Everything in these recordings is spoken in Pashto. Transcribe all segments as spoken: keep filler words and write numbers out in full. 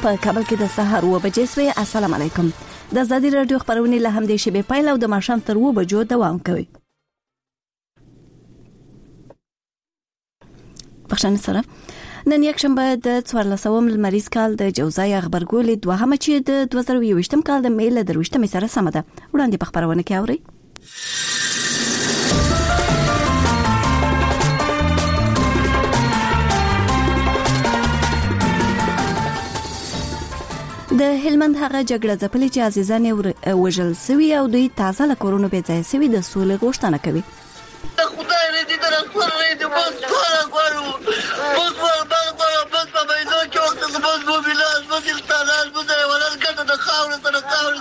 په کابل کې د سهار اوه بجې سوې. السلام علیکم. د ازادي رادیو خبرونه له همدې شیبې پیل او د ماښام تر اوه بجو دوام کوي. بخښنه سره نن یک شنبه د څوارلسم لمریز کال د جوزای خبرګولې دوهمه چې د دوه زره یوویشتم کال د مې له درویشتمې سره سمه ده. وړاندې په خبرونه کې اورئ. د هلمند هغه جګړه ځپلې چې عزیزان یې وژل سوي او دوی تازه له کورونو بې ځای سوي د سولې غوښتنه کوي. خدای دې دې راخور دې بس ټول غواړو بس بس بس بس په مېنو کې اوسه بس موبیلاس بس التانال بس ولر کته د خاور سره خاور.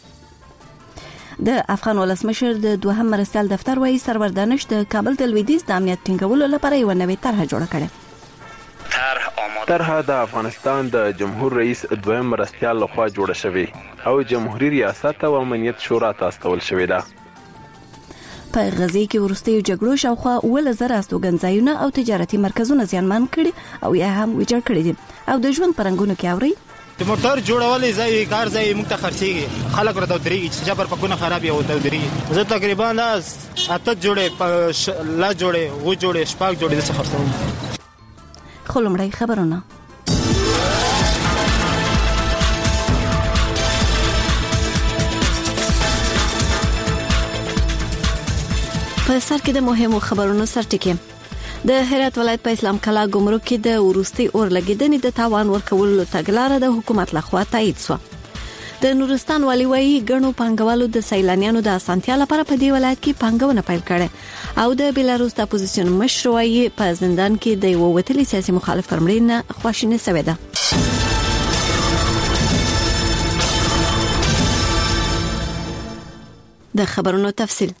د افغان ولسمشر د دوهم مرستیال دفتر وايي سرور دانش د کابل د لویدیځ د امنیت ټینګولو لپاره یو نوې طرحه جوړه کړه. طرحه د افغانستان د جمهور رئیس دویم مرستیال لخوا جوړه شوې او جمهوریت ریاست او امنیت شورا ته استول شوې ده. په غزې کې ورستیو جګړو شاوخوا اووه زره استوګنځایونه او تجارتي مرکزونه زیانمن کړي او یا هم ویجاړ کړي دي. او د ژوند پرنګونو کې اوري د موټر جوړولې ځای کار ځای موږ ته خرڅيږي خلک راته درېږي چې جبر پکونه خراب یو ته درېږي. زه تقریبا اته جوړې لا جوړې و جوړې شپږ جوړې د خرڅوم. خلمړی خبرونه. په سر کې د مهمو خبرونو سرټکی. د هرات ولایت په اسلام کلا ګمرک کې د ورستي اور لګیدنې د تاوان ورکولو تګلارې د حکومت لخوا تایید شو. د نورستان والی وايي ګڼو پانګوالو د سیلانیانو د اسانتیا لپاره په دې ولایت کې پانګونه پیل کړي او د بیلاروس د اپوزیشن مشر وايي په زندان کې د یو وتلي سیاسي مخالف فرمړینه خواشینه شوې ده. د خبرونو تفصیل.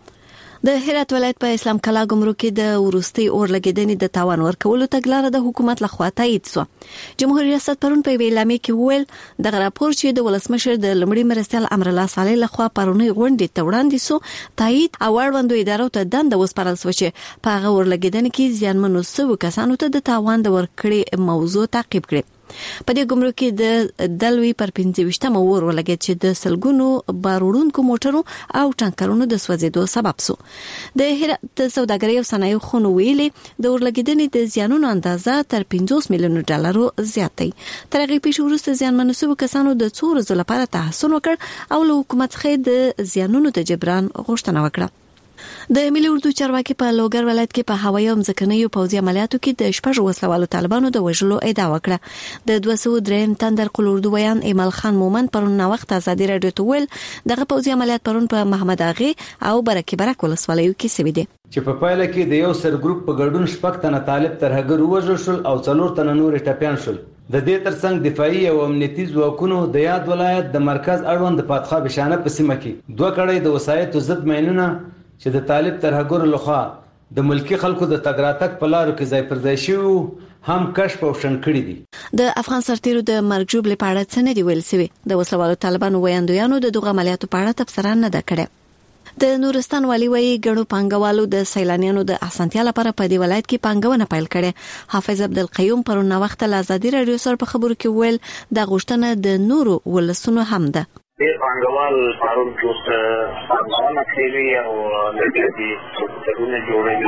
د هرات ولایت په اسلام کلا ګمرک کې د ورستي اور لګیدنې د تاوان ورکولو تګلارې د حکومت لخوا تایید شو. جمهوریت ریاست پرون په اعلامیه کې وویل د راپور چې د ولسمشر د لمړي مرستیال امر الله صالح لخوا پرونی غونډې ته وړاندې شو تایید او اړوندو ادارو ته دنده وسپارل شو چې په هغه اور لګیدنې کې زیانمنو شوو کسانو ته د تاوان د ورکړې موضوع تعقیب کړي. په دې ګمرک کې د دلوي پر پنځه ویشتمه اور ولګید چې د سلګونو باروړونکو موټرو او ټانکرونو د سوځېدو سبب شو. د هرات سوداګرۍ او صنایع خونو ویلي د اور لګیدنې د زیانونو اندازه تر پنځوس میلیون ډالرو زیات دی. تر هغې پیښې وروسته زیانمنو شوو کسانو د څو ورځو لپاره تحصیل وکړ او له حکومت څخه د زیانونو د جبران غوښتنه وکړه. د ملي اردو چارواکي په لوګر ولایت کې په هوایي او ځمکنیو پوځي عملیاتو کې د شپږ وسلوالو طالبانو د وژلو ادعا وکړه. د دوه سوه درې تندر قلوردو بیان ایمل خان مومن پرون وخت ازادي رادیو ته ویل دغه پوځي عملیات پرون په محمد اغه او برکې برک ولسوالیو کې شوي دي چې په پایله کې د یو سر ګروپ په ګډون شپږ تنه طالب ترهګر وژل شول او څلور تنه نور ټپيان شول. د دې ترڅنګ دفاعي او امنیتي ځواکونو د یاد ولایت د مرکز اړوند د پاتخا بشانه په سیمه کې دوه کړۍ د وسایتو ضد مینونه چې د طالب ترهګر لخوا د ملکی خلکو د تګراتک په لارو کې ځای پر ځای شوی هم کشف او شن کړی دي. د افغان سرتیرو د مرګ جوړې په اړه څه نه دی ویل شوی. د وسلوالو طالبانو ویاندویانو د دغه عملیاتو په اړه تبصره نه ده کړې. د نورستان والی وايي ګڼو پانګوالو د سیلانیانو د اسانتیا لپاره په دې ولایت کې پانګونه پیل کړي. حافظ عبدالقیوم پرون وخت له ازادي رادیو سره په خبرو کې ویل د غوښتنه د نورو ولسونو هم ده. ډېر پانګوال پرون چې پانګونه کوي او د دې څه جوړوي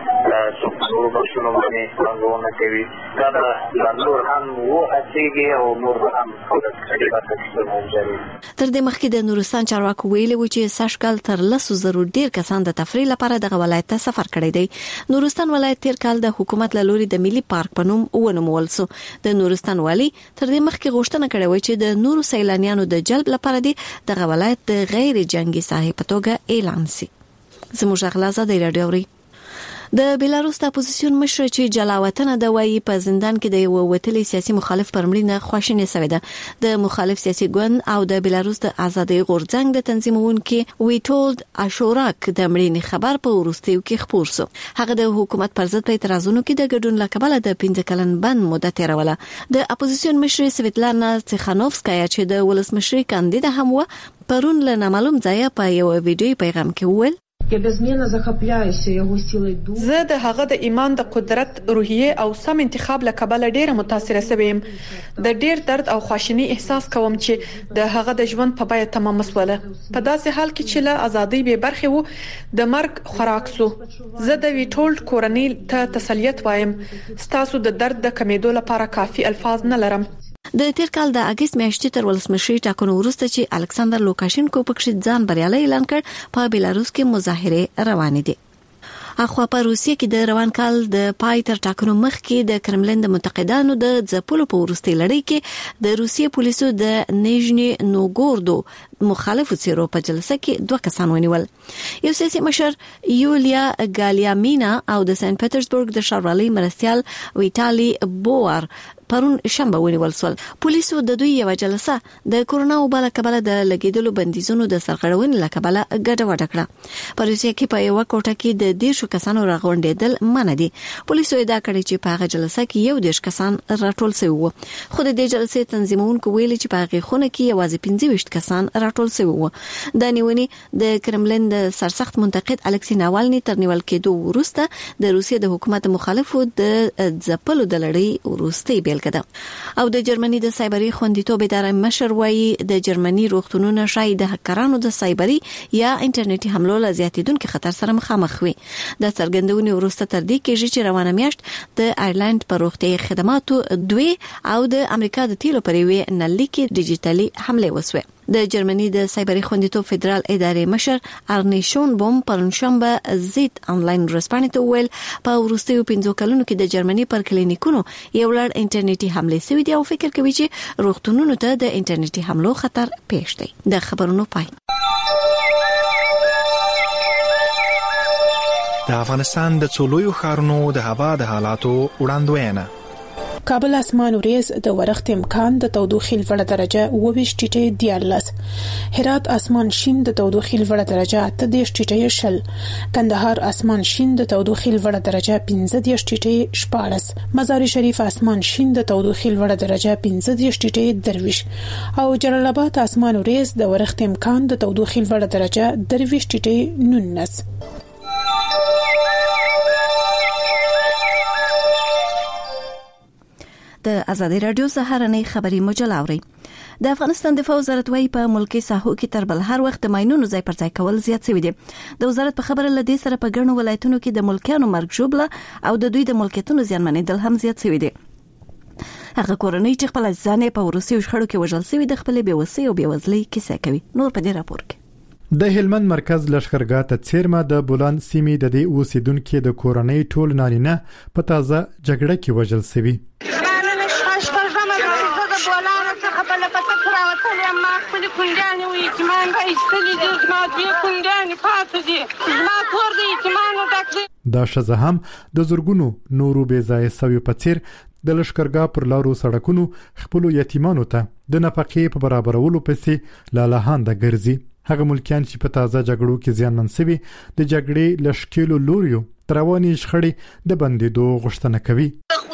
څو نور بشونو باندې پانګونه کوي دا د نور هم وو هڅېږي او نور هم تر دې مخکې د نورستان چارواکو ویلي و چې سږکال تر لسو زرو ډیر کسان د تفریح لپاره دغه ولایت ته سفر کړی دی. نورستان ولایت تیر کال د حکومت له لوري د ملي پارک په نوم ونومول شو. د نورستان والی تر دې مخکې غوښتنه کړې و چې د نورو سیلانیانو د جلب لپاره دی دغه ولایت د غیر جنگي ساحې په توګه اعلان شي. زموږ اغلازه د رادیو د بیلاروس د اپوزیشن مشر چې جلاوطن د وایي په زندان کې د یو وتلي سیاسي مخالف پرمړینه خواشینه شوې ده. د مخالف سیاسي ګوند او د بیلاروس د ازادي غورځنګ د تنظیمونکو ویټولد اشوراک د مړینې خبر په ورستیو کې خپور شو. هغه د حکومت پر ضد په اعتراضونو کې د ګډون لکبله د پنځه کلن بند مدت تیروله. د اپوزیشن مشر سویتلانا تیخانوفسکایا چې د ولسمشري کاندید هم و پرون له نامعلوم ځای په یو ویډیو پیغام کې وویل Я безмінно захопляюся його силою духу. زه د هغه د ایمان د قدرت روحیه او سم انتخاب له کبله ډیره متاثره شوم. د ډیر درد او خواشینی احساس کوم چې د هغه د ژوند په بیه تمام مسوله. په داسې حال کې چې له ازادۍ به برخه وو د مرګ خوراک سو. زه د ویټولډ کورنۍ ته تسلیت وایم. ستاسو د درد د کمیدو لپاره کافي الفاظ نه لرم. د تیر کال د اگست میاشتې تر ولسمشري ټاکنو وروسته چې الکساندر لوکاشینکو پکښې ځان بریالي اعلان کړ په بیلاروس کې مظاهره روانې دي. اخوا په روسیه کې د روان کال د پای تر ټاکنو مخکې د کرملین د منتقدانو د ځپلو په وروستي لړۍ کې د روسیې پولیسو د نیژني نوګوردو مخالفو څیرو په جلسه کې دوه کسان ونیول. یو سیاسي مشر یولیا ګالیامینا او د سنت پټرزبورګ د ښاروالۍ مرستیال ویټالي بوار پرون شنبه ونیول سول. پولیسو د دوی یو جلسه د کورونا وبا له کبله د لګیدلو بندیزونو د سرغړونې له کبله ګډوډه کړه. په روسیه کې په یو کوټه کې د دیرشو کسانو راغونډېدل منع دي. پولیسو ادعا کړې چې په هغه جلسه کې یو دیرش کسان راټول شوي وو. خو د دې جلسې تنظیمونکو ویلي چې په هغه خونه کې یوازې پنځه ویشت کسان راټول شوي وو. د نیونې د کرملین د سرسخت منتقد الکسی ناوالني تر نیول کېدو وروسته د روسیې د حکومت مخالفو د ځپلو د لړۍ وروستي بیل کړه. او د جرمني د سایبري خوندیتوب ادارې مشر وایي د جرمني روغتونونه شاید د هکرانو د سایبري یا انټرنیټي حملو له زیاتیدونکو خطر سره مخامخ وي. د څرګندونې وروسته تر دې کېږي چې روانه میاشت د آیرلند په روغتي خدماتو دوی او د امریکا د تیلو پریوي نلې کې ډیجیټالي حمله وسوه. د جرمني د سایبري خوندیتوب فدرال ادارې مشر ارنیشون بوم پرونشنبه زیت انلاین رسپانې ته ویل په وروستیو پنځو کلونو کې د جرمني پر کلینیکونو یو لړ انټرنیټي حمله شوې دي او فکر کوي چې روغتونونو ته د انټرنیټي حملو خطر پېښ دی. د خبرونو پای. د افغانستان د څولویو ښارونو د هوا د حالاتو وړاندوینه. کابل اسمان وریځ د ورښت امکان د تودوخې لوړه درجه اووه ټیټه دیارلس. هرات اسمان شین د تودوخې لوړه درجه اته دېرش ټیټه شل. کندهار اسمان شین د تودوخې لوړه درجه پنځه دېرش ټیټه شپاړس. مزار شریف اسمان شین د تودوخې لوړه درجه پنځه دېرش ټیټه درویش. او جلال آباد اسمان وریځ د ورښت امکان د تودوخې لوړه درجه درویش ټیټه نونس. د ازادي رادیو سهارنۍ خبري مجله اوري. د افغانستان دفاع وزارت وايي په ملکی ساحو کې تر بل هر وخت د ماينونو ځای پر ځای کول زیات شوی دي. د وزارت په خبره لدې سره په ګڼو ولایتونو کې د ملکیانو مرګ ژوبله او د دوی د ملکیتونو زیانمنېدل هم زیات شوی دي. هغه کورنۍ چې خپل ځانې په روسي شخړو کې وژل شوی د خپل بیوسۍ او بیوزلۍ کیسه کوي. نور په دې راپور کې د هلمند مرکز لشکرګاه ته څیرمه د بولان سیمې د دې اوسیدونکو د کورنۍ ټول نارینه په تازه جګړه کې وژل شوی. کندانې وي ایتمان به ایستلي دي زما دوې کندانې پاتې دي زما کور د ایتمانو ډک دی. دا ښځه هم د زرګونو نورو بې ځایه سویو په څیر د لښکرګاه پر لارو سړکونو خپلو یتیمانو ته د نفقې په برابرولو پسې لالهانده ګرځي. هغه ملکیان چې په تازه جګړو کې زیانمن شوي د جګړې له ښکېلو لوریو تر روانې شخړې د بندېدو غوښتنه کوي.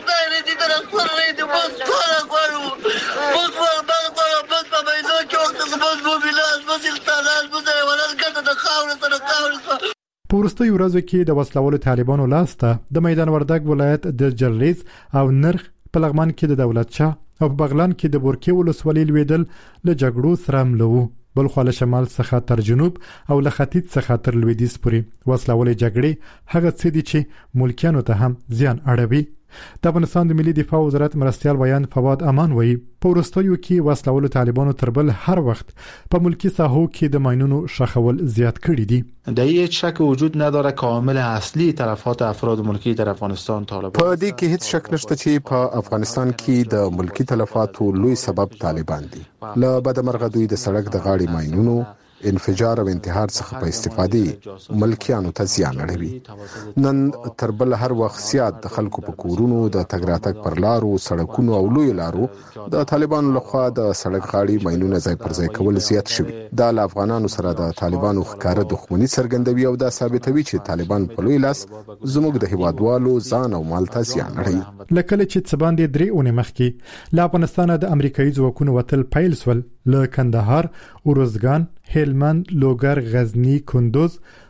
په وروستیو ورځو کې د وسلوالو طالبانو لاسته د میدان وردګ ولایت د جلریز او نرخ په لغمان کې د دولت شاه او په بغلان کې د بورکې ولسوالۍ لویدل له جګړو سره مل وو. بل خو له شمال څخه تر جنوب او له ختیځ څخه تر لویدیځ پورې وسلوالې جګړې هغه څه دي چې ملکیانو ته هم زیان اړوي. د افغانستان د ملي دفاع وزارت مرستیال بیان فواد امان وایي په وروستیو کې وسلوالو طالبانو تر بل هر وخت په ملکی ساحو کې د ماینونو شخول زیات کړي دي. در هیچ شک وجود نداره که عامل اصلی تلفات افراد ملکی در افغانستان طالبان. په دې کې هیڅ شک نشته چې په افغانستان کې د ملکی تلفاتو لوی سبب طالبان دي. له بدمرغه دوی د سړک د غاړې ماینونو انفجار او انتحار څخه په استفادې ملکیانو ته زیان اړوي. نن تر بل هر وخت زیات د خلکو په کورونو د تګ راتګ پر لارو سړکونو او لوی لارو د طالبانو لخوا د سړک غاړې ماینونه ځای پر ځای کول زیات شوي. دا له افغانانو سره د طالبانو ښکاره دښمني څرګندوي او دا ثابتوي چې طالبان په لوی لاس زموږ د هیوادوالو ځان او مال ته زیان اړوي. لکه چې څه باندې درې اونۍ مخکې له افغانستانه د امریکایي ځواکونو وتل پیل سول له کندهار، اروزګان، هلمند، لوګر، غزنی، کندوز،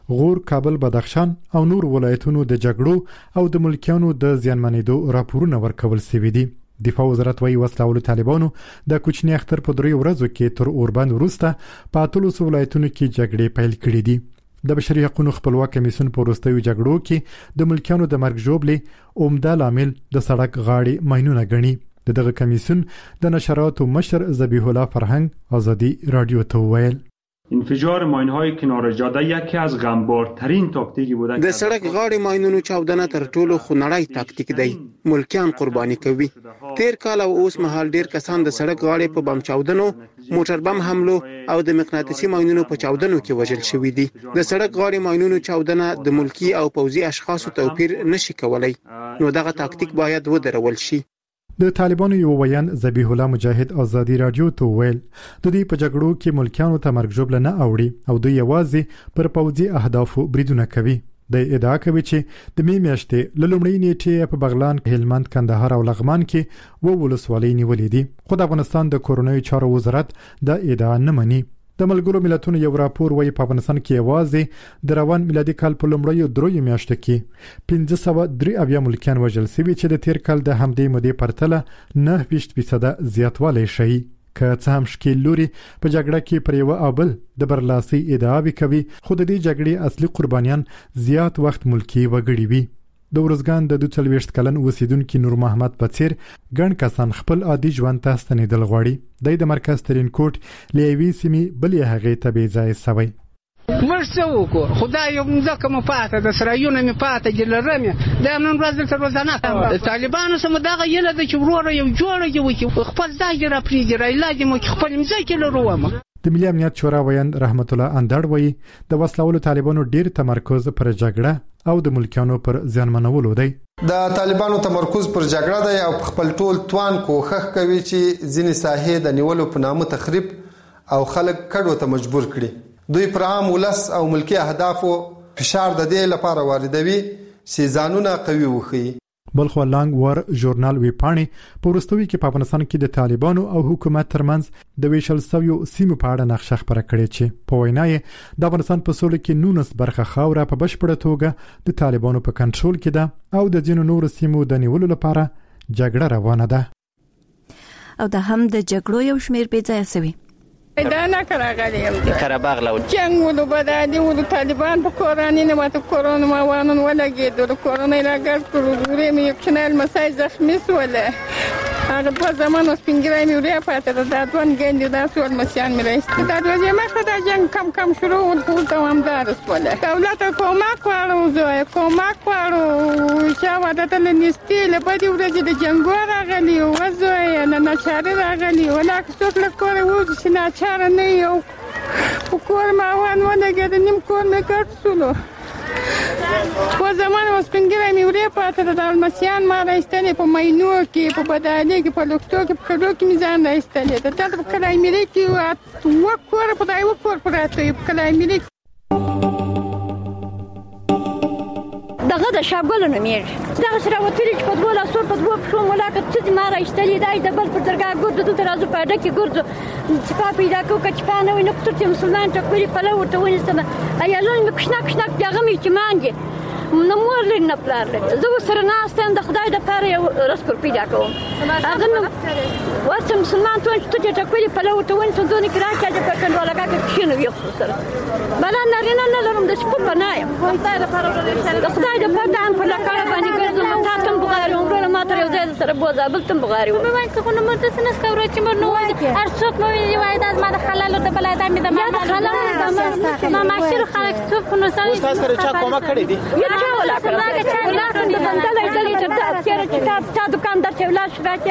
غور، کابل، بدخشان او نور ولایتونو د جګړو او د ملکیانو د زیانمنېدو راپورونه ورکول شوي دي. دفاع وزارت وايي وسلهوالو طالبانو د کوچني اختر په دریو ورځو کې تر اوربند وروسته په اتلس ولایتونو کې جګړې پیل کړې دي. د بشري حقوقو خپلواک کمیسیون په وروستیو جګړو کې د ملکیانو د مرګ ژوبلې عمده لامل د سړک غاړې ماینونه ګڼي. د دغه کمیسیون د نشراتو مشر ذبیح الله فرهنگ آزادی رادیو ته وویل انفجار ماین‌های کنار جاده یکی از غمبارترین تاکتیکی بوده. د سړک غاړې ماینونو چاودنه تر ټولو خونړی تاکتیک دی. ملکیان قرباني کوي. تیر کال او اوس مهال ډیر کسان د سړک غاړې په بم چاودنو، موټر بم حملو او د مقناطیسي ماینونو په چاودنو کې وژل شوي دي. د سړک غاړې ماینونو چاودنه د ملکی او پوځي اشخاصو توپیر نشي کولای. نو دغه تاکتیک باید ودرول شي. د طالبانو یو ویان ذبیح الله مجاهد آزادی رادیو ته ویل د دې په جګړو کې ملکیانو ته مرګ ژوبله نه اوړي او دوی یوازې پر پوځي اهدافو بریدونه کوي. د ادعا کوي چې د می میاشتې له لومړۍ نیټې په بغلان، هلمند، کندهار او لغمان کې و ولسوالۍ نیولې دي. خو د افغانستان د کورونایي چارو وزارت د ادعا نه مني. د ملګرو ملتونو یو راپور وايي په افغانستان کې یوازې د روان میلادي کال په لومړیو دریو میاشتو کې پنځه سوه درې اویا ملکیان وژل شوي چې د تیر کال د همدې مودې پرتله نهه ویشت فیصده زیاتوالی ښیي. که څه هم ښکیل لوري په جګړه کې پر یوه او بل د برلاسۍ ادعاوې کوي، خو د دې جګړې اصلي قربانیان زیات وخت ملکي وګړي وي. د ورزګان د دوه څلوېښت کلن اوسیدونکي نور محمد په څیر ګڼ کسان خپل عادي ژوند ته ستنېدل غواړي. دی د مرکز ترین کوټ له یوې سیمې بلې هغې ته بې ځایه سوی. موږ څه وکړو؟ خدای یو مځکه مو پاته ده، سرایونه مې پاته دي، لرم یې دا نن ورځ دلته روزانه کوم. د طالبانو سره مو دغه هیله ده چې وروره یو جوړه یې وکړي، خپل ځای یې راپرېږدي، رایلاج یې مو کړي، خپل مځکې لرو ومه. د ملي امنیت شورا ویاند رحمت الله اندړ وایي د وسلهوالو طالبانو ډیر تمرکز پر جګړه او د ملکیانو پر زیانمنولو دی. د طالبانو تمرکز پر جګړه دی او خپل ټول توان کوښښ کوي چې ځینې ساحې د نیولو په نامه تخریب او خلک کډو ته مجبور کړي. دوی پر عام ولس او ملکی اهدافو فشار د دې لپاره واردوي چې ځانونه قوي وښيي. بلخو لانګ ور ژورنال وی پاڼې په وروستوي کې په افغانستان کې د طالبانو او حکومت ترمنځ د ویشل سویو سیمو په اړه نقشه خپره کړې چې په وینا یې د افغانستان په سولې کې نونس برخه خاوره په بشپړه توګه د طالبانو په کنټرول کې ده او د ځینو نورو سیمو د نیولو لپاره جګړه روانه ده. او د هم د جګړو یو شمیر بې ځایه سوي. دا نه کراغلی یم د قرهباغ لو جنگ ولو بدادي ولو طالبان په کورانی نه ماته کورونه ما وانن ولګېدو د کورونه راګر کړو ورې مې یو چنل مسای زخمی سوله هغه په زمانو سپینګرای مې ورې پاتې د دادوان ګندې دا سول مسیان مې راځي دا د وځي ما خدای جنگ کم کم شروع ول ټول دوامدار سوله دولت کومک وړو زه کومک وړو چې واده ته نيستي له پدې ورځې د جنگ راغلی او زه نه نشاره راغلی ولا څوک له کوره و چې نه چاره نه یو کور ما وان ولګېد نیم کور مې کټ سولو په زمانه سپینګرای مې ورې پاتې د دالمسیان ما راستنې په ماینو کې په بدالي کې په لوکتو کې په کډو کې مې ځان راستنې د تاسو په کلای مې کې و کور په دای و کور پراته په کلای مې دغه د شاګولونو مېر دغه سره وتلی چې په دوه لاسو په دوه پښو ملاقات چې ما راستلې دای د بل پر درګه ګورځو د ترازو په ډکه ګورځو چې په پیدا کو کچ په نه ویني کتر چې مسلمان ته کولی په لور ته ونیسم ایالون مې کښنا کښنا دغه مې چې مانګي نو مور لري پلار لري زه سره ناستم د خدای د پاره یو رسکل پیدا کوم هغه نو واسه مسلمان ته چې ته کولی په لور ته ونیسم دونی کرا چې په کنډواله کا کې شنو یو سره بل نه نه نه لرم د سپور بنایم خدای د پاره د خدای د پاره دان په لکه باندې ګرځم تاسو بغاری عمره ما تر یو ځای سره بوزا بل تم بغاری مې وای که نو مرته سنس کورې چې مر نو وای ارڅوک مې وای د ما د حلال د بلای د مې د ما حلال د ما ماشر خلک څوک نو سره تاسو سره چا کومه کړی دي یا ولا کړه چې ولا د بندلې دلې چې تاسو کتاب تا دکاندار چې ولا شراکه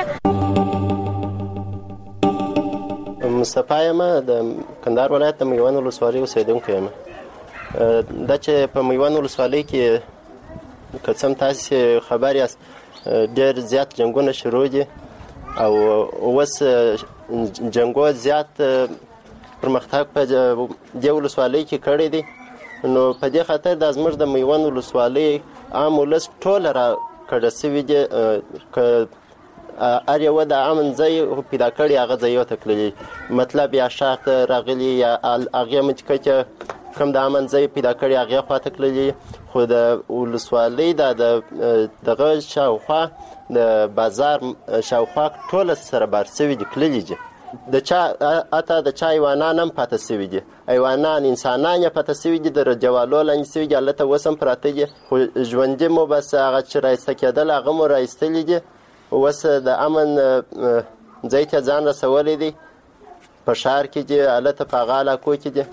مصطفی یم د کندهار ولایت د میوان ولسوالۍ اوسیدونکی یم دا چې په میوان ولسوالۍ کې که څه هم تاسې خبر یاست ډېر زیات جنګونه شروع دي او اوس جنګو زیات پرمختګ په دې ولسوالۍ کې کړی دی نو په دې خاطر دا زموږ د میوان ولسوالۍ عام ولس ټوله را کډه سوي دي که هر یوه د امن ځای پیدا کړي هغه ځایو ته تللي مطلب یا شاخ ته راغلي یا هغې مچکه چې کوم د امن ځای پیدا کړي هغه خواته کړلې، خو د ولسوالۍ د دغه شاوخوا د بازار شاوخوا ټول سره بار سوي دي کړلې دي. د چا اته د چا ایوانان هم پاتې سوي دي، ایوانان انسانان یې پاتې سوي دي، د جوالو لاندې سوي دي، هلته اوس هم پراته دي. خو ژوندي مو بس هغه چې رایسته کېدل هغه مو رایستلي دي. اوس د امن ځای ته ځان رسولی دی، په ښار کې دي، هلته په هغه علاقو کې دي.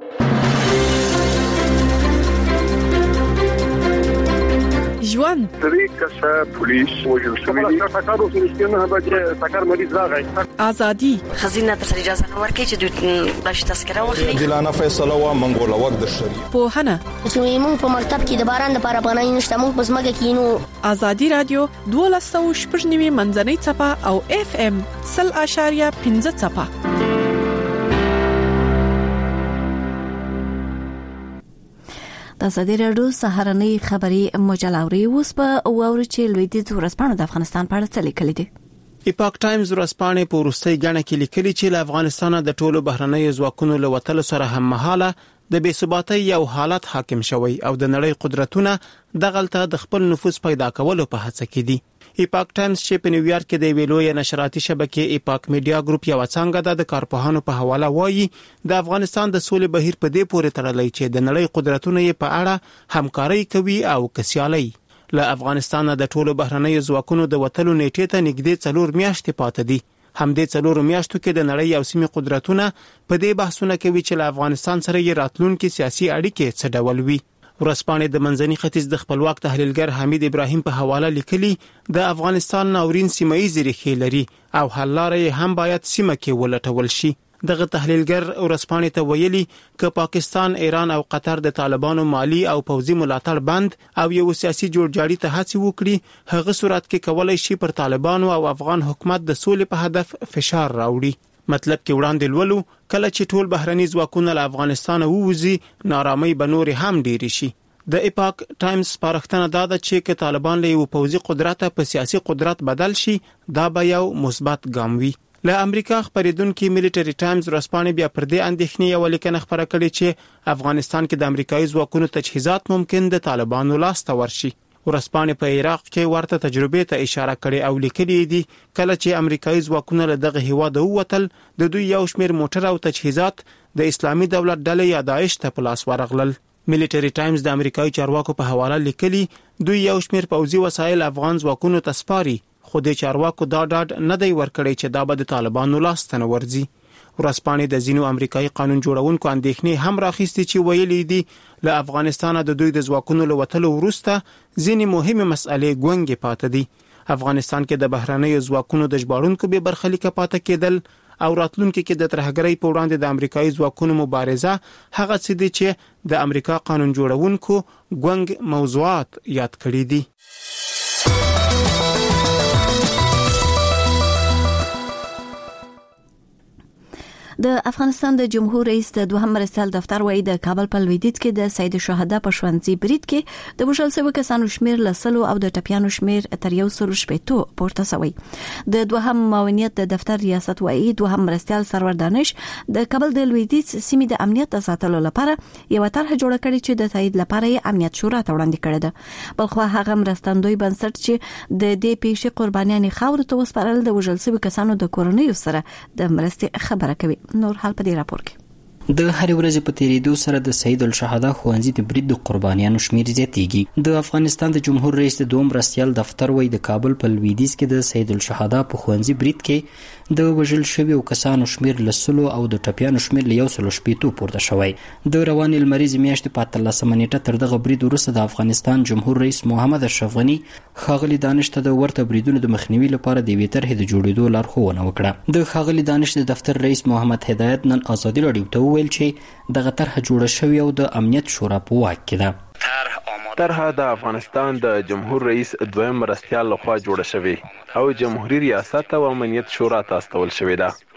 ژوند درې کسه پولیس وژل شوي دي. ټکر اوس نشته نه بچي ټکر مریض راغی. ازادي خزینه تر سره اجازه نه ورکړي چې دوی بلش تذکره واخلي. عادلانه فیصله و منګول وخت د شری پوهنه چې موږ په مکتب کې د باران لپاره پناه نشته، موږ په ځمکه کې نو. ازادي رادیو دوه سوه شپږ نوي منځنۍ څپه او اف ام صفر اشاریه پنځه څپه. د ازادي راډیو سهارنۍ خبري مجله اوري. اوس په واوري چې لویدیځ ورځپاڼه د افغانستان په اړه څه لیکلي دي. ایپاک ټایمز ورځپاڼه په وروستۍ ګڼه کې لیکلي چې له افغانستان د ټولو بهرنیو ځواکونو له وتلو سره هم مهاله د بې ثباتۍ یو حالت حاکم شوی او د نړۍ قدرتونه دغلته د خپل نفوذ پیدا کولو په هڅه کې دي. ایپاک ټایمز چې په نیویارک کې د ویلوی نشراتي شبکې ایپاک میډیا ګروپ یو څنګه د کارپوهانو په حواله وایي د افغانستان د سولې بهیر په دې پورې تړلی چې د نړۍ قدرتونه یې په اړه همکاري کوي او کسیالي. له افغانستان د ټولو بهرنیو ځواکونو د وتلو نیټې ته نږدې څلور میاشتې پاتې دي. همدې څلور میاشتو کې د نړۍ او سیمې قدرتونه په دې بحثونه کوي چې له افغانستان سره یې راتلونکي سیاسي اړیکې څه ډول وي. ورځپاڼې د منځني ختیځ د خپلواک تحلیلګر حمید ابراهیم په حواله لیکلي د افغانستان ناورین سیمه ییزې ریښې لري او حل لارې هم باید سیمه کې ولټول شي. دغه تحلیلګر ورځپاڼې ته ویلي ک پاکستان، ایران او قطر د طالبانو مالی او پوځي ملاتړ بند او یو سیاسي جوړجاړي ته هڅه وکړي، هغه صورت کې کولای شي پر طالبانو او افغان حکومت د سولې په هدف فشار راوړي. مطلب کې وړاندې لولو کله چې ټول بهرني ځواکونه له افغانستان ووځي، نارامۍ به نور هم ډېری شي. د ایپاک ټایمز سپارښتنه دا ده چې ک طالبان له یو پوځي قدرت په سیاسي قدرت بدل شي، دا به یو مثبت ګام وي. له امریکا خبرېدونکو ملټری ټایمز ورځپاڼې بیا پر دې اندېښنې یو لیکنه خبره کړې چې افغانستان کې د امریکایي ځواکونو تجهیزات ممکن د طالبانو لاس ته ورشي. ورځپاڼې په عراق کې ورته تجربه ته اشاره کړې او لیکلي دي کله چې امریکایي ځواکونه له دغه هیواد ووتل، د دوی یو شمېر موټر او تجهیزات د اسلامي دولت ډلې یا داعش ته په لاس ورغلل. ملټری ټایمز د امریکایي چارواکو په حواله لیکلي دوی یو شمېر پوځي وسایل افغان ځواکونو ته سپاري، خو د چارواکو دا ډاډ نه دی ورکړی چې دا به د طالبانو لاس ته نه ورځي. ورځپاڼې د ځینو امریکایي قانون جوړونکو اندېښنې هم راخیستې چې ویلي دي له افغانستان د دوی د ځواکونو له وتلو وروسته ځینې مهمه مسئلې ګونګې پاتې دي. افغانستان کې د بهرنیو ځواکونو د ژباړونکو به برخلیک پاتې کېدل او راتلونکي کې د ترهګرۍ په وړاندې د امریکایي ځواکونو مبارزه هغه څه دي چې د امریکا قانون جوړونکو ګونګ موضوعات یاد کړی دي. د افغانستان د جمهور رئیس د دوهم مرستیال دفتر وایي د کابل په لویدیځ کې د سید شهدا په ښوونځي برید کې د وژل شویو کسانو شمیر لسلو او د ټپیانو شمیر تر یو سل شپږ پورته شوی. د دوهم معاونیت د دفتر ریاست وایي دوهم مرستیال سرور دانش د کابل د لویدیځ سیمې د امنیت د ساتلو لپاره یو طرح جوړ کړی چې د تایید لپاره یې امنیت شورا ته وړاندې کړی ده. بلخو هغه مرستندوی بنسټ چې د دې پیښې قربانیان خاور ته وسپارل د وژل شویو کسانو د کورنیو سره د مرستې خبره کوي. نور حال په دې راپور کې د هر ورځې په تیریدو سره د سید الشهدا ښوونځي د برید د قربانیانو شمیر زیاتېږي. د افغانستان د جمهور رئیس د دوم مرستیال دفتر وایي د کابل په لویدیځ کې د سید الشهدا په ښوونځي برید کې د وژل شویو کسانو شمیر لسلو او د ټپیانو شمیر له یو سل شپږ پورته شوی. د روانې لمریزې میاشتې په اتلسمه نیټه تر دغه برید وروسته د افغانستان جمهور رئیس محمد اشرف غني ښاغلي دانش ته د ورته بریدونو د مخنیوي لپاره د یوې طرحې د جوړېدو لارښوونه وکړه. د ښاغلي دانش د دفتر رئیس محمد هدایت نن ازادي راډیو ته وویل چې دغه طرحه جوړه شوې او د امنیت شورا په واک کې ده. طرحه د افغانستان د جمهور رئیس دویم مرستیال لخوا جوړه شوې او جمهوریت ریاست او امنیت شورا ته استول شوې ده.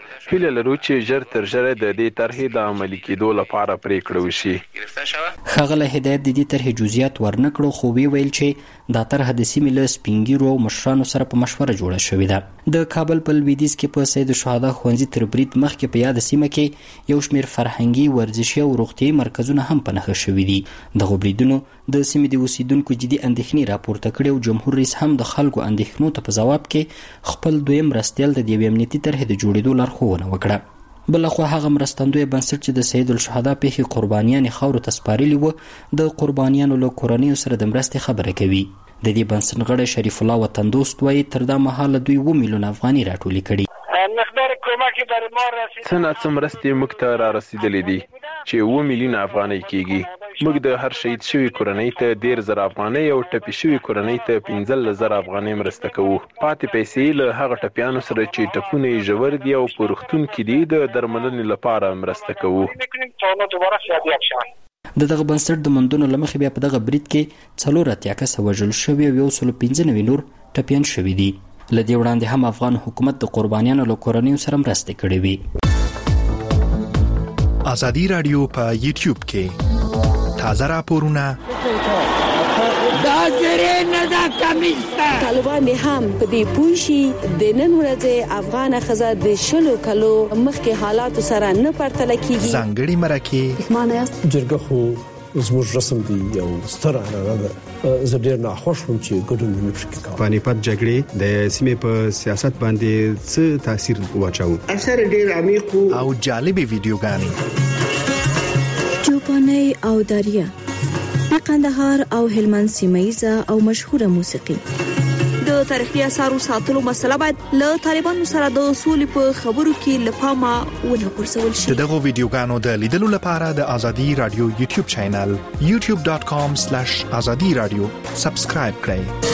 هیله لرو چې ژر تر ژره د دې طرحې د عملي کېدو لپاره پریکړه وشي. ښاغلی هدایت د دې طرحې جزئیات ورنکړو، خو وی ویل چې دا طرحه د سیمې له سپینګیرو او مشرانو سره په مشوره جوړه شوې ده. د کابل په لویدیځ کې په سید الشهدا ښوونځي تر برید مخکې په یاد سیمه کې یو شمېر فرهنګي، ورزشي او روغتیایي مرکزونه هم په نښه شوي دي. دغو بریدونو د سیمې د اوسیدونکو جدي اندېښنې راپورته کړې او جمهور رئیس هم د خلکو اندېښنو ته په ځواب کې خپل دویم مرستیال د یوې امنیتي طرحې د جوړېدو لارښوونه وکړه. بلخوا هغه مرستندوی بنسټ چې د سید الشهدا پیښې قربانیانې خاورو ته سپارلي وو د قربانیانو له کورنیو سره د مرستې خبره کوي. د دې بنسټ غړی شریف الله وطن دوست وایي تر دا مهاله دوی اووه میلیونه افغانۍ راټولې کړي. مقدار کمکی بر ما رسید څه ناڅه مرستې موږ ته را رسیدلې دي چې اووه میلیونه افغانۍ کېږي. موږ د هر شهید شوي کورنۍ ته ډېر زر افغانۍ او ټپي شوي کورنۍ ته پنځلس زره افغانۍ مرسته کوو. پاتې پیسې له هغه ټپیانو سره چې ټپونه یې ژور دي او په روغتون کې دي د درملنې لپاره مرسته کوو. د دغه بنسټ د موندنو له مخې بیا په دغه برید کې څلور اتیا کسه وژل شوي او یو سل پنځه نوي نور ټپیان شوي دي. له دې وړاندې هم افغان حکومت د قربانیانو له کورنیو سره مرستې کړې وي. ازادي رادیو په یوټیوب کې تازه راپورونه دا زری نه دا کمیسته طالبان هم په دې پوښي د نن ورځې افغان خزه د شلو کلو مخکې حالات سره نه پرتل کیږي. ځانګړي مرکه معنی است جرګه خو زموږ رسم دی یو ستر عنعنه ده. زه ډېر ناخوښ وم چې ګډون مې پکې کاوه. پانیپت جګړې د سیمې په سیاست باندې څه تاثیر واچاوه؟ اثر ډېر عمیق او جالبې ویډیوګانې چوپاني او دریا د قندهار او هلمند سیمه او مشهوره موسیقي. د تاریخي اثارو ساتلو مسله باید له طالبانو سره د اصول په خبرو کې لپاره ونه پرسول شي. دغه ویډیوګانو د لیدلو لپاره د ازادي رادیو یوټیوب چینل یوټیوب ډاټ کام سلیش ازادي رادیو سبسکرایب کړئ.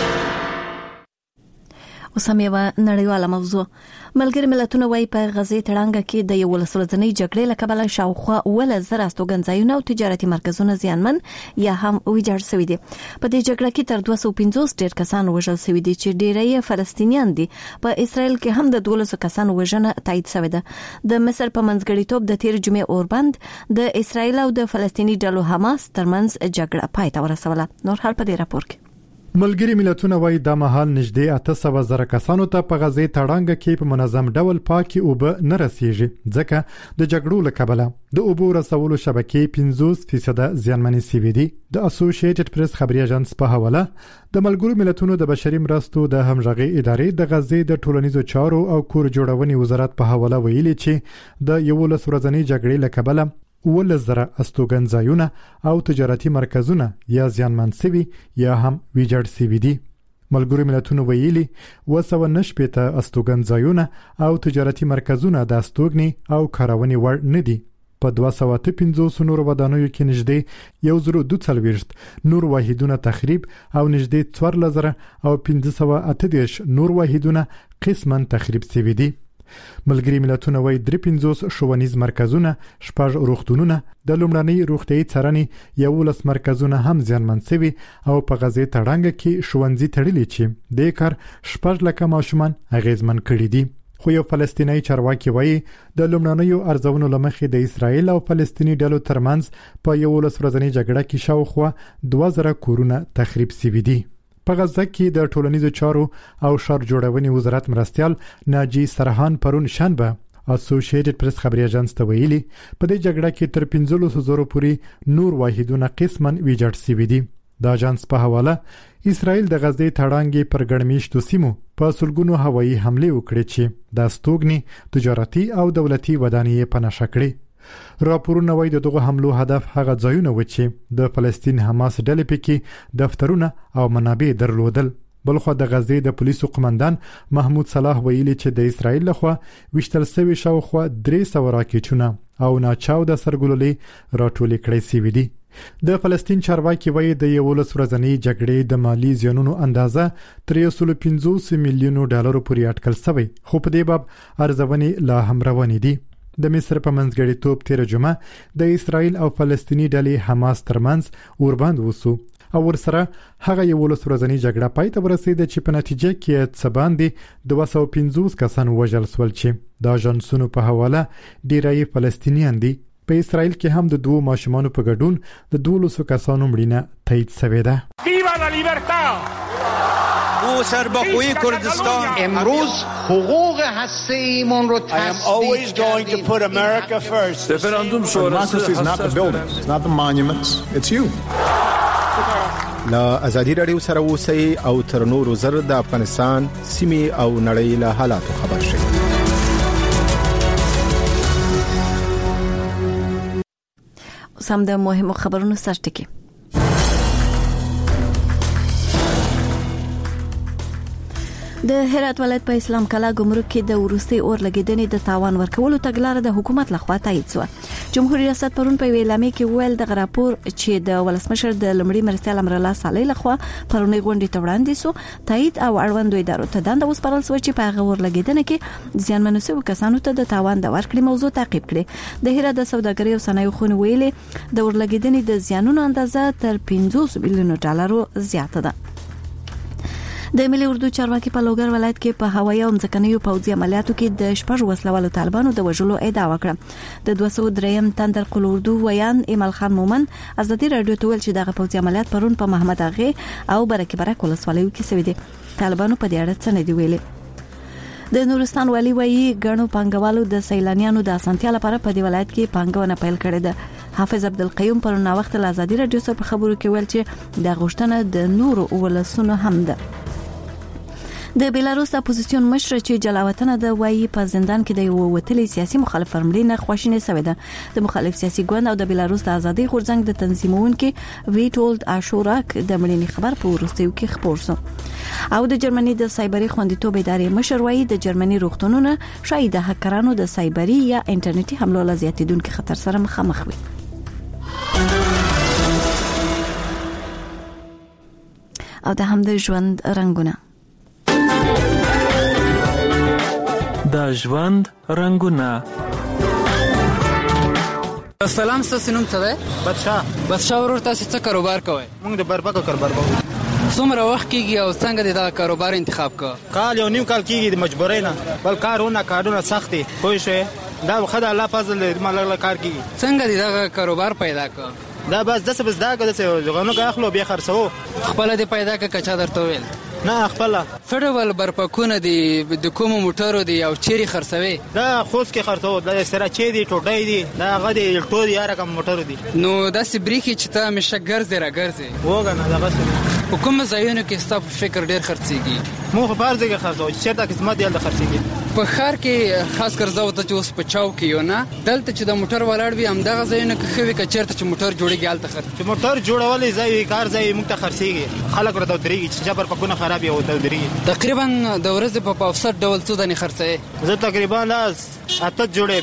اوس هم یو نړیواله موضوع. ملګری ملتونه وايي په غزې تړانګه کې د یو ولسمشرۍ جګړې له کبله شاوخوا اوله زره استوګنځایونه او تجارتي مرکزونه زیانمن یا هم ویجاړ شوي دي. په دې جګړه کې تر دوه سوه پنځوس ډېر کسان وژل شوي دي چې ډېری فلسطینیان دي. په اسرائیل کې هم د دولسو کسانو وژنه تایید شوې ده. د مصر په منځګړیتوب د تیر جمعې اوربند د اسرائیل او د فلسطیني ډلو حماس ترمنځ جګړه پای ته ورسوله. نور حال په دې راپور کې. ملګری ملتونه وايي د مهال نږدې اته سوه زره کسانو ته په غزې تړانګه کې په منظم ډول پاکي اوبه نه رسیږي ځکه د جګړو له کبله د اوبو رسولو شبکې پنځوس فیصد زیانمنې شوې دي. د اسوسییټډ پریس خبري اژانس په حواله د ملګرو ملتونو د بشري مرستو د همغږي ادارې د غزې د ټولنیزو چارو او کور جوړونې وزارت په حواله ویلي چې د یولس ورځنۍ جګړې له کبله ولس زره استوګنځایونه او تجارتي مرکزونه یا زیانمن شوي یا هم ویجاړ شوي دي. ملګرو ملتونو ویلي اووه سوه نهه شپېته استوګنځایونه او تجارتي مرکزونه د استوګنې او کارونې وړ نه دي. په دوه سوه اته پنځوس نورو ودانیو کې نږدې یو زر دوه څلوېښت نور واحدونه تخریب او نږدې څوارلس زره او پنځه سوه اته دېرش نور واحدونه قسماً تخریب شوي دي. ملګری ملتونه وايي درې پنځوس ښوونیز مرکزونه، شپږ روغتونونه، د لومړنۍ روغتیايي څارنې یولس مرکزونه هم زیانمن شوي او په غزې تړانګه کې ښوونځي تړلي چې د کار شپږ لکه ماشومان اغیزمن کړي دي. خو یو فلسطینی چارواکي وايي د لومړنیو ارزونو لمخې د اسرائیل او فلسطیني ډلو ترمنځ په یولس ورځنۍ جګړه کې شاوخوا دوه زره کورونه تخریب شوي دي. په غزه کې د ټولنیزو چارو او ښار جوړونې وزارت مرستیال ناجی سرحان پرون شنبه اسوسییټډ پریس خبري اژانس ته ویلي په دې جګړه کې تر پنځلسو زرو پورې نور واحدونه قسماً ویجاړ شوي دي. د اژانس په حواله اسرائیل د غزې تړانګې پر ګڼمېشتو سیمو په سلګونو هوایي حملې وکړې چې د استوګنې تجارتي او دولتي ودانۍ په نښه کړې. راپورونه وايي د دغه حملو هدف هغه ځایونه و چې د فلسطین حماس ډلې پکې دفترونه او منابع درلودل. بلخو د غزې د پولیسو قومندان محمود صلاح ویلي چې د اسرائیل لخوا وشتل شوی شاوخوا درې سوه راکټونه او ناچاوده سرګلولې راټولې کړې شوې دي. د فلسطین چارواکي وايي د یولس ورځنۍ جګړې د مالی زیانونو اندازه تر یو سل پنځوس میلیونو ډالرو پورې اټکل شوی، خو په دې باب ارزونې لا هم روانې دي. د مصر په منځګړیتوب تیر جمعه د اسرائیل او فلسطیني ډلې حماس ترمنځ اوربند وسو او ورسره هغه یو ولس ورځنی جګړه پای ته ورسېده چې په نتیجه کې څه باندې دوه سوه پنځوس کسان وژل شول چې د اژانسونو په حواله ډیری فلسطینیان دي. په اسرائیل کې هم د دوه ماشومانو په ګډون د دولسو کسانو مړینه تایید شوې ده. ویوا لا لیبرتا! او سربخوی کردستان امروز حقوق هسته‌ایمون رو تثبیت کردیم. رفراندوم شورای is not the buildings, it's not the monuments, it's you. لا ازادي رادیو سره اوسئ او تر نورو زر د افغانستان سیمې او نړۍ له حالاتو خبر شئ. سم د مهمو خبرونو سرټکی. د هرات ولایت په اسلام کلا ګمرک کې د ورستي اور لګیدنې د تاوان ورکولو تګلارې د حکومت لخوا تایید شوه. جمهوریت ریاست پرون په ویلامې کې ویل د غراپور چې د ولسمشر د لمړي مرستیال امر الله صالح لخوا پرونی غونډې ته وړاندې سو تایید او اړوند ادارو ته دنده وسپارل شو چې په هغه ور لګیدنې کې ځانمنو سو کسانو ته د تاوان د ورکړې موضوع تعقیب کړي. د هرات د سوداګرۍ او صنایع خونې ویلې د ور لګیدنې د زیانونو اندازه تر پنځوس میلیون ډالرو زیاته ده. د ملي اردو چارواکي په لوګر ولایت کې په هوایي او ځمکنیو پوځي عملیاتو کې د شپږ وسلوالو طالبانو د وژلو ادعا وکړه. د دوه سوه دریم تندر قل اردو ویان ایمل خان مومن ازادي رادیو ته ویل چې دغه پوځي عملیات پرون په محمد اغه او برکه برک ولسوالیو کې شوي دي. طالبانو په دې اړه څه نه دی ویلي. د نورستان والی وایي غنو پنګوالو د سیلانیانو د اسانتیا لپاره په دې ولایت کې پنګونه پیل کړې ده. حافظ عبدالقیوم پر نو وخت له ازادي رادیو سره په خبرو کې ویل چې د غوښتنه د نورو ولسونو هم ده. د بیلاروس اپوزیسیون مشر چې جلاوطن د وایي په زندان کې د یو وتلي سیاسي مخالف فرملینه خوښینه شوې ده. د مخالف سیاسي ګوند او د بیلاروس د ازادي غورځنګ د تنظیمونکو ویټولد اشوراک د مړینې خبر په وروستیو کې خبر شو. او د جرمني د سایبري خوندیتوب ادارې مشر وایي د جرمني روغتونونه شاید د هکرانو د سایبري یا انټرنیټي حملو له زیاتیدونکو خطر سره مخامخ وي. او د هم د ژوند رنگونه د ژوند رنگونه. السلام ستاسو نوم څه دی؟ بادشاه. بادشاه ورور تاسو څه کاروبار کوئ؟ موږ د بربکو کاروبار کوو. څومره وخت کېږي او څنګه د دا کاروبار انتخاب کړ؟ کال یو نیم کال کېږي د مجبورۍ نه، بل کارونه کارونه سخت دي پوه شوې. دا خدای الله فضل دی ما لږ کار کېږي. څنګه د دغه کاروبار پیدا کړ؟ دا بس داسې بس دا که داسې غنو که اخلو بیا خرڅوو. خپله دې پیدا کړه که چا درته وویل؟ نه خپله. څه ډول برپکونه دي د کومو موټرو دي او چیرې خرڅوي؟ دا خوست کې خرڅوو. دا سراچې دي ټوټۍ دي دا هغه دي الټو دي هر کوم موټرو دي. نو داسې بریښي چې ته همیشه ګرځې راګرځې؟ وګه نه دغسې. په کومو ځایونو کې ستا په فکر ډېر خرڅېږي؟ موږ خو په هر ځای کې خرڅوو چې چېرته قسمت دی هلته خرڅېږي. په ښار کې خاص کر زه ورته چې اوس په چاو کې یو نه دلته چې د موټر ولاړ وي همدغه ځایونه کې ښه وي که چېرته چې موټر جوړېږي هلته خرڅ چې موټر جوړولی ځای وي کار ځای موږ ته خرڅېږي. خلک ورته ودرېږي چې چا برپکونه خراب وي ورته ودرېږي. تقریبا د ورځې په اوسط ډول څو دانې خرڅوې؟ زه تقریبا لاس اته جوړې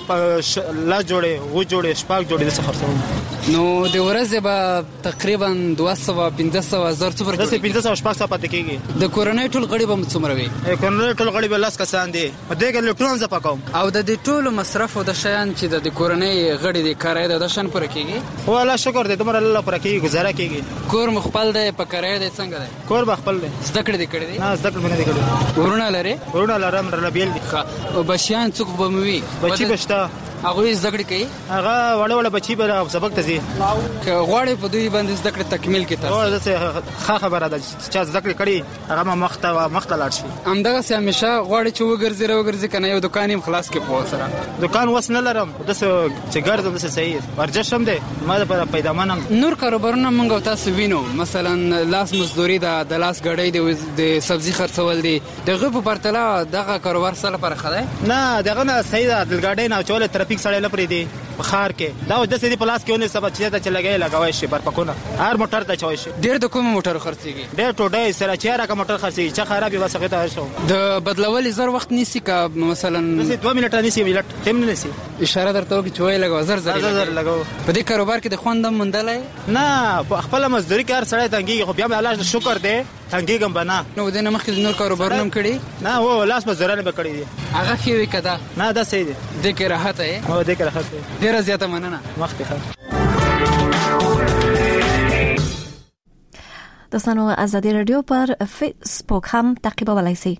لاس جوړې اووه جوړې شپږ جوړې داسې خرڅوم. نو د ورځې به تقریبا دوه سوه پنځه سوه زر څومره داسې پنځه سوه شپږ سوه پاتې کېږي. د کورنۍ ټول غړي به څومره وي؟ کورنۍ ټول غړي به لس کسان دي. په دې کې لټون زه پکوم. او د دې ټولو مصرف او د شیان چې د کورنۍ غړي دي کرایه ده دا شان پوره کېږي؟ هو الله شکر دی دومره الله پوره کېږي ګزاره کېږي. کور مو خپل دی په کرایه دی څنګه دی؟ کور به خپل دی. زده کړې دې کړې دي؟ نه زده کړې مې نه دي کړې. ورونه لرې؟ ورونه لرم رلبیل دي. او بچیان څوک به مې وي؟ بچي به شته. هغوی زده کړې کوي؟ هغه وړه وړه بچي به سبق ته ځي. که غواړې په دوی باندې زده کړې تکمیل کړې تاسو؟ هو داسې ښه خبره ده چې چا زده کړې کړي هغه به مخ ته مخ ته لاړ شي. همدغسې همیشه غواړې چې وګرځې راوګرځې که نه یو دوکان یې خلاص کړې په سره؟ دوکان اوس نه لرم داسې چې ګرځم داسې صحیح ورزش هم دی ما دپاره پیدامان هم. نور کاروبارونه موږ او تاسو وینو مثلا لاس مزدوري ده د لاس ګړۍ دی د سبزي خرڅول دي د هغې په پرتله دغه کاروبار ستا لپاره ښه دی؟ نه دغه نه صحیح ده د ګاډۍ نه اچول ترافیک سړی نه پرېږدي په ښار کې دا اوس داسې دي په لاس کې ونیسه به چېرته چې لګوی لګوی شي برپکونه هر موټر ته اچوی شي. ډېر د کومو موټرو خرڅېږي؟ ډېر ټوټۍ سراچې هر هغه موټر خرڅېږي چې خراب وي بس هغې ته هر شو. د بدلولې زر وخت نیسي که مثلا داسې دوه منټه نیسي منټ ټیم نه نیسي. اشاره درته وکړي چې وایي لګوه زر زر زر لګوو. په دې کاروبار کې د خوند هم موندلی؟ نه په خپله مزدوري کې هر سړی تنګېږي خو بیا مې الله شکر دی تنګېږم به نه. نو دې نه مخکې د نور کاروبارونه هم کړي؟ نه هو لاس مزدورانې به کړي دي. هغه ښې وي که دا؟ نه دا صحیح دی. دې کې راحته یې؟ هو دې کې راحت دی. ډېره زیاته مننه. مخکې ښه. دوستانو ازادي رادیو پر فیسبوک هم تعقیبولای شئ.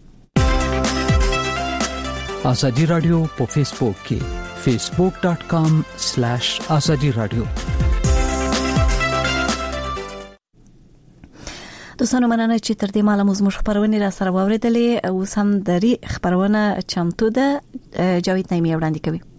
ازادي رادیو په فیسبوک کې facebook dot com slash azadi radio. دوستانو مننه چې تر دې ماله موږ خبرونه را سره واوریدلې او سم دري خبرونه چمتو ده. جاوید نایمی وړاندې کوي.